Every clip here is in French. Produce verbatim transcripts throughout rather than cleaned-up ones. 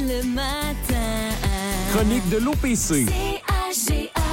le matin. Chronique de l'O P C. C H G A.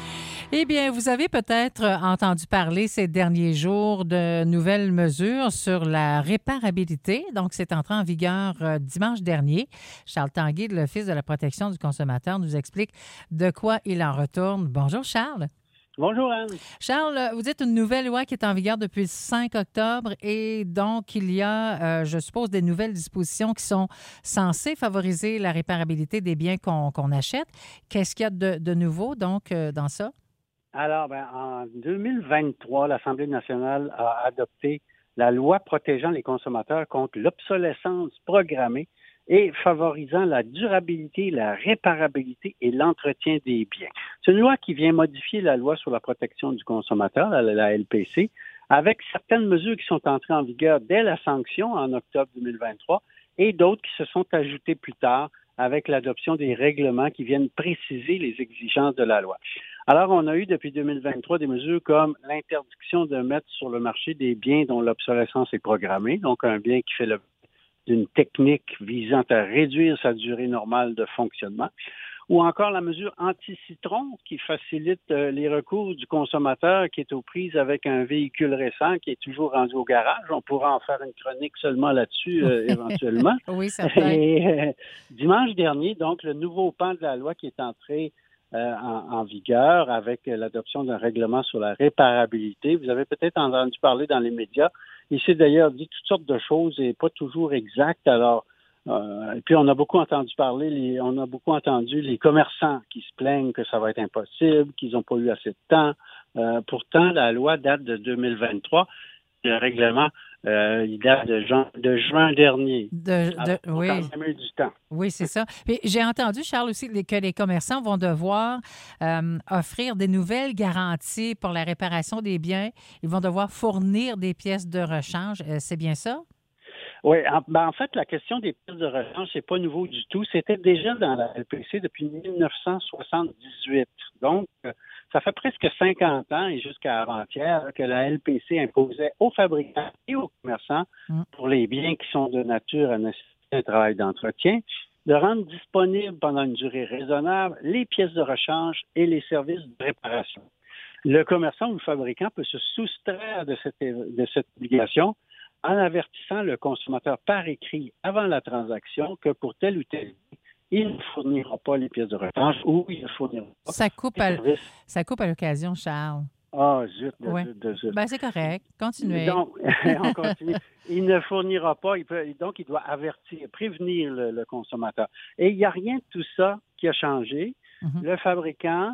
Eh bien, vous avez peut-être entendu parler ces derniers jours de nouvelles mesures sur la réparabilité. Donc, c'est entré en vigueur euh, dimanche dernier. Charles Tanguay, de l'Office de la protection du consommateur, nous explique de quoi il en retourne. Bonjour, Charles. Bonjour, Anne. Charles, vous dites une nouvelle loi qui est en vigueur depuis le cinq octobre et donc il y a, euh, je suppose, des nouvelles dispositions qui sont censées favoriser la réparabilité des biens qu'on, qu'on achète. Qu'est-ce qu'il y a de, de nouveau, donc, euh, dans ça? Alors, ben, en deux mille vingt-trois, l'Assemblée nationale a adopté la loi protégeant les consommateurs contre l'obsolescence programmée et favorisant la durabilité, la réparabilité et l'entretien des biens. C'est une loi qui vient modifier la loi sur la protection du consommateur, la, la L P C, avec certaines mesures qui sont entrées en vigueur dès la sanction en octobre deux mille vingt-trois et d'autres qui se sont ajoutées plus tard avec l'adoption des règlements qui viennent préciser les exigences de la loi. Alors, on a eu depuis deux mille vingt-trois des mesures comme l'interdiction de mettre sur le marché des biens dont l'obsolescence est programmée, donc un bien qui fait le d'une technique visant à réduire sa durée normale de fonctionnement, ou encore la mesure anti-citron qui facilite euh, les recours du consommateur qui est aux prises avec un véhicule récent qui est toujours rendu au garage. On pourra en faire une chronique seulement là-dessus euh, éventuellement. Oui, certain. Et euh, dimanche dernier, donc, le nouveau pan de la loi qui est entré euh, en, en vigueur avec l'adoption d'un règlement sur la réparabilité. Vous avez peut-être entendu parler dans les médias. Il s'est d'ailleurs dit toutes sortes de choses et pas toujours exactes. Alors, euh, puis on a beaucoup entendu parler, les, on a beaucoup entendu les commerçants qui se plaignent que ça va être impossible, qu'ils n'ont pas eu assez de temps. Euh, pourtant, la loi date de deux mille vingt-trois. Le règlement, euh, il date de juin, de juin dernier. De, de, Alors, on oui. a quand même eu du temps. Oui, c'est ça. Puis j'ai entendu, Charles, aussi que les commerçants vont devoir euh, offrir des nouvelles garanties pour la réparation des biens. Ils vont devoir fournir des pièces de rechange. Euh, c'est bien ça? Oui, en, ben en fait, la question des pièces de rechange, c'est pas nouveau du tout. C'était déjà dans la L P C depuis dix-neuf cent soixante-dix-huit. Donc, euh, ça fait presque cinquante ans et jusqu'à avant-hier que la L P C imposait aux fabricants et aux commerçants, mm. pour les biens qui sont de nature à nécessiter un travail d'entretien, de rendre disponibles pendant une durée raisonnable les pièces de rechange et les services de réparation. Le commerçant ou le fabricant peut se soustraire de cette, de cette obligation en avertissant le consommateur par écrit avant la transaction que pour tel ou tel, il ne fournira pas les pièces de rechange ou il ne fournira pas. Ça coupe, à, ça coupe à l'occasion, Charles. Ah, zut, de, ouais. zut, de, zut. Ben, c'est correct. Continuez. Donc, on continue. Il ne fournira pas, il peut, donc il doit avertir, prévenir le, le consommateur. Et il n'y a rien de tout ça qui a changé. Mm-hmm. Le fabricant,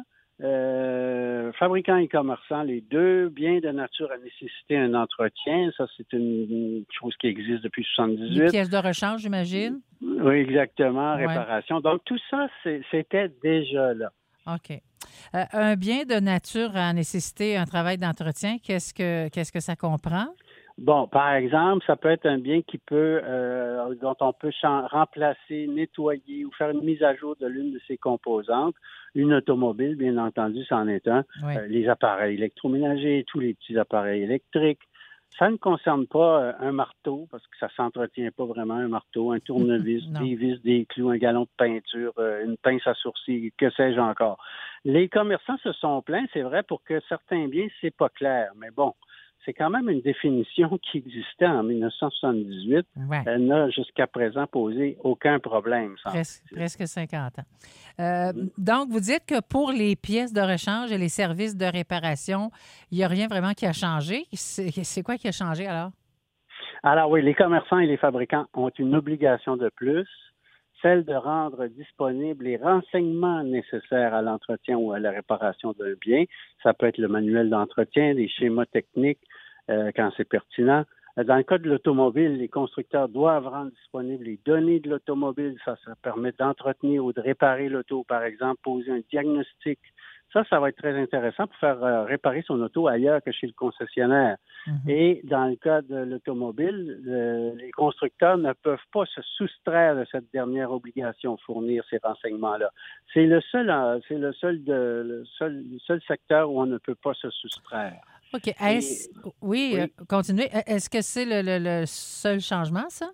Euh, fabricants et commerçants, les deux, biens de nature à nécessiter un entretien. Ça, c'est une, une chose qui existe depuis soixante-dix-huit. Les pièces de rechange, j'imagine? Oui, exactement. Ouais. Réparation. Donc, tout ça, c'est, c'était déjà là. OK. Euh, un bien de nature à nécessiter un travail d'entretien, qu'est-ce que, qu'est-ce que ça comprend? Bon, par exemple, ça peut être un bien qui peut, euh, dont on peut ch- remplacer, nettoyer ou faire une mise à jour de l'une de ses composantes. Une automobile, bien entendu, c'en est un. Oui. Euh, les appareils électroménagers, tous les petits appareils électriques. Ça ne concerne pas euh, un marteau, parce que ça ne s'entretient pas vraiment, un marteau, un tournevis, des vis, des clous, un galon de peinture, euh, une pince à sourcils, que sais-je encore. Les commerçants se sont plaints, c'est vrai, pour que certains biens, c'est pas clair. Mais bon, c'est quand même une définition qui existait en dix-neuf cent soixante-dix-huit. Ouais. Elle n'a jusqu'à présent posé aucun problème. Pres- presque cinquante ans. Euh, mm-hmm. Donc, vous dites que pour les pièces de rechange et les services de réparation, il n'y a rien vraiment qui a changé. C'est, c'est quoi qui a changé alors? Alors oui, les commerçants et les fabricants ont une obligation de plus, celle de rendre disponibles les renseignements nécessaires à l'entretien ou à la réparation d'un bien. Ça peut être le manuel d'entretien, des schémas techniques euh, quand c'est pertinent. Dans le cas de l'automobile, les constructeurs doivent rendre disponibles les données de l'automobile. Ça, ça permet d'entretenir ou de réparer l'auto, par exemple, poser un diagnostic. Ça, ça va être très intéressant pour faire euh, réparer son auto ailleurs que chez le concessionnaire. Mm-hmm. Et dans le cas de l'automobile, le, les constructeurs ne peuvent pas se soustraire de cette dernière obligation, fournir ces renseignements-là. C'est le seul, euh, c'est le seul, de, le seul, le seul secteur où on ne peut pas se soustraire. OK. Est-ce, Et, oui, oui. Euh, continuez. Est-ce que c'est le, le, le seul changement, ça?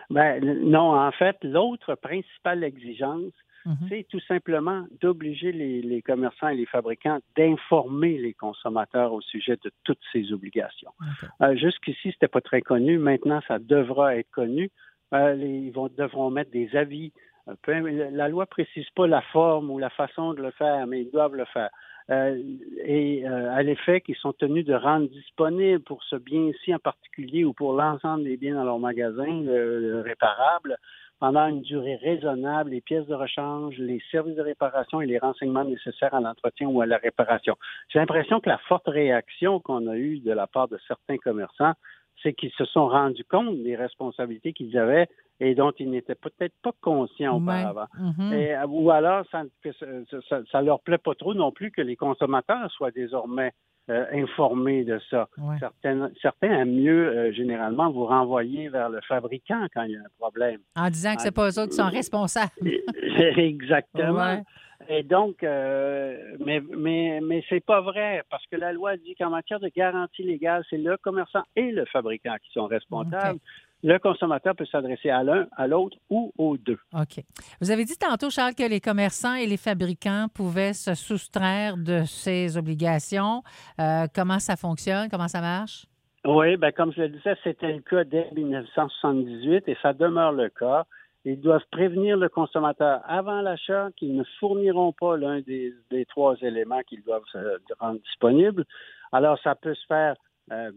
Ben, non, en fait, l'autre principale exigence, Mm-hmm. c'est tout simplement d'obliger les, les commerçants et les fabricants d'informer les consommateurs au sujet de toutes ces obligations. Okay. Euh, jusqu'ici, c'était pas très connu. Maintenant, ça devra être connu. Euh, les, ils vont, devront mettre des avis. Euh, peu, la loi précise pas la forme ou la façon de le faire, mais ils doivent le faire. Euh, et euh, à l'effet qu'ils sont tenus de rendre disponible pour ce bien-ci en particulier ou pour l'ensemble des biens dans leur magasin euh, réparables, pendant une durée raisonnable, les pièces de rechange, les services de réparation et les renseignements nécessaires à l'entretien ou à la réparation. J'ai l'impression que la forte réaction qu'on a eue de la part de certains commerçants, c'est qu'ils se sont rendus compte des responsabilités qu'ils avaient et dont ils n'étaient peut-être pas conscients auparavant. Mm-hmm. Et, ou alors, ça, ça, ça leur plaît pas trop non plus que les consommateurs soient désormais Euh, informés de ça. Ouais. Certains, certains aiment mieux, euh, généralement, vous renvoyer vers le fabricant quand il y a un problème. En disant que c'est pas eux autres qui sont responsables. Exactement. Ouais. Et donc, euh, mais, mais, mais c'est pas vrai, parce que la loi dit qu'en matière de garantie légale, c'est le commerçant et le fabricant qui sont responsables. Okay. Le consommateur peut s'adresser à l'un, à l'autre ou aux deux. OK. Vous avez dit tantôt, Charles, que les commerçants et les fabricants pouvaient se soustraire de ces obligations. Euh, comment ça fonctionne? Comment ça marche? Oui, bien, comme je le disais, c'était le cas dès dix-neuf cent soixante-dix-huit et ça demeure le cas. Ils doivent prévenir le consommateur avant l'achat qu'ils ne fourniront pas l'un des, des trois éléments qu'ils doivent euh, rendre disponibles. Alors, ça peut se faire euh,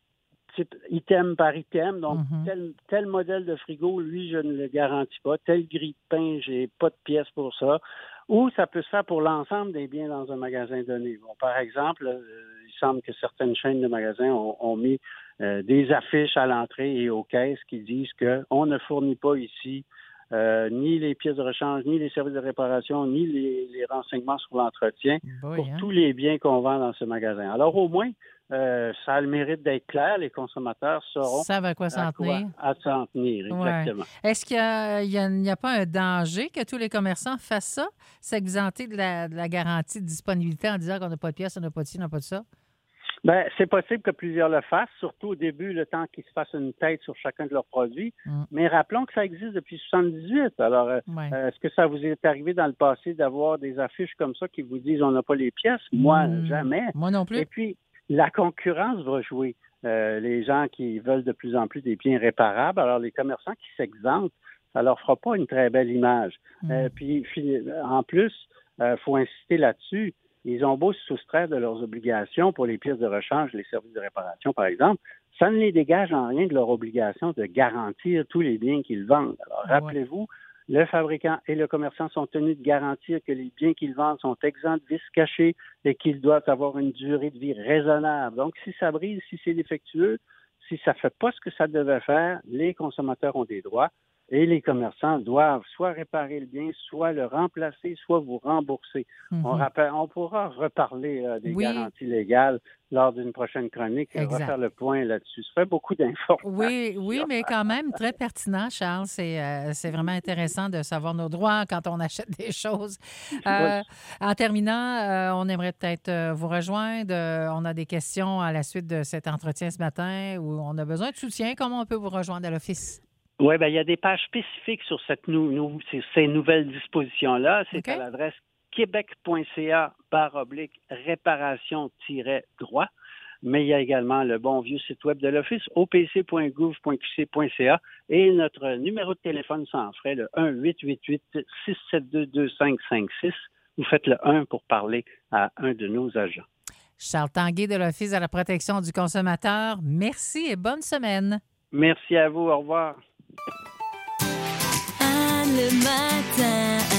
item par item. Donc, mm-hmm. tel, tel modèle de frigo, lui, je ne le garantis pas. Tel grille de pain, j'ai pas de pièces pour ça. Ou ça peut se faire pour l'ensemble des biens dans un magasin donné. Bon, par exemple, euh, il semble que certaines chaînes de magasins ont, ont mis euh, des affiches à l'entrée et aux caisses qui disent qu'on ne fournit pas ici euh, ni les pièces de rechange, ni les services de réparation, ni les, les renseignements sur l'entretien Boy, pour hein? tous les biens qu'on vend dans ce magasin. Alors, au moins, Euh, ça a le mérite d'être clair. Les consommateurs sauront ça va à quoi s'en tenir. À s'en tenir, exactement. Ouais. Est-ce qu'il y a, il y a, il n'y a pas un danger que tous les commerçants fassent ça, s'exenter de la, de la garantie de disponibilité en disant qu'on n'a pas de pièces, on n'a pas de ci, on n'a pas de ça? Bien, c'est possible que plusieurs le fassent, surtout au début, le temps qu'ils se fassent une tête sur chacun de leurs produits. Mm. Mais rappelons que ça existe depuis soixante-dix-huit. Alors, ouais. euh, est-ce que ça vous est arrivé dans le passé d'avoir des affiches comme ça qui vous disent on n'a pas les pièces? Moi, mm. jamais. Moi non plus. Et puis, la concurrence va jouer. Euh, les gens qui veulent de plus en plus des biens réparables, alors les commerçants qui s'exemptent, ça leur fera pas une très belle image. Mm. Euh, puis, en plus, il euh, faut insister là-dessus, ils ont beau se soustraire de leurs obligations pour les pièces de rechange, les services de réparation, par exemple, ça ne les dégage en rien de leur obligation de garantir tous les biens qu'ils vendent. Alors, ah, rappelez-vous, ouais. Le fabricant et le commerçant sont tenus de garantir que les biens qu'ils vendent sont exempts de vices cachés et qu'ils doivent avoir une durée de vie raisonnable. Donc, si ça brise, si c'est défectueux, si ça ne fait pas ce que ça devait faire, les consommateurs ont des droits et les commerçants doivent soit réparer le bien, soit le remplacer, soit vous rembourser. Mm-hmm. On, rappelle, on pourra reparler euh, des oui. garanties légales lors d'une prochaine chronique et refaire le point là-dessus. Ça fait beaucoup d'informations. Oui, oui, mais quand même très pertinent, Charles. C'est, euh, c'est vraiment intéressant de savoir nos droits quand on achète des choses. Euh, oui. En terminant, euh, on aimerait peut-être euh, vous rejoindre. Euh, on a des questions à la suite de cet entretien ce matin où on a besoin de soutien. Comment on peut vous rejoindre à l'office? Oui, bien, il y a des pages spécifiques sur cette nou- nou- ces nouvelles dispositions-là. C'est okay. à l'adresse québec.ca barre oblique réparation-droit. Mais il y a également le bon vieux site web de l'Office, o p c point gouv point q c point c a et notre numéro de téléphone sans frais, le un huit huit huit six sept deux deux cinq cinq six. Vous faites le un pour parler à un de nos agents. Charles Tanguay de l'Office de la protection du consommateur, merci et bonne semaine. Merci à vous. Au revoir. Ah, le matin.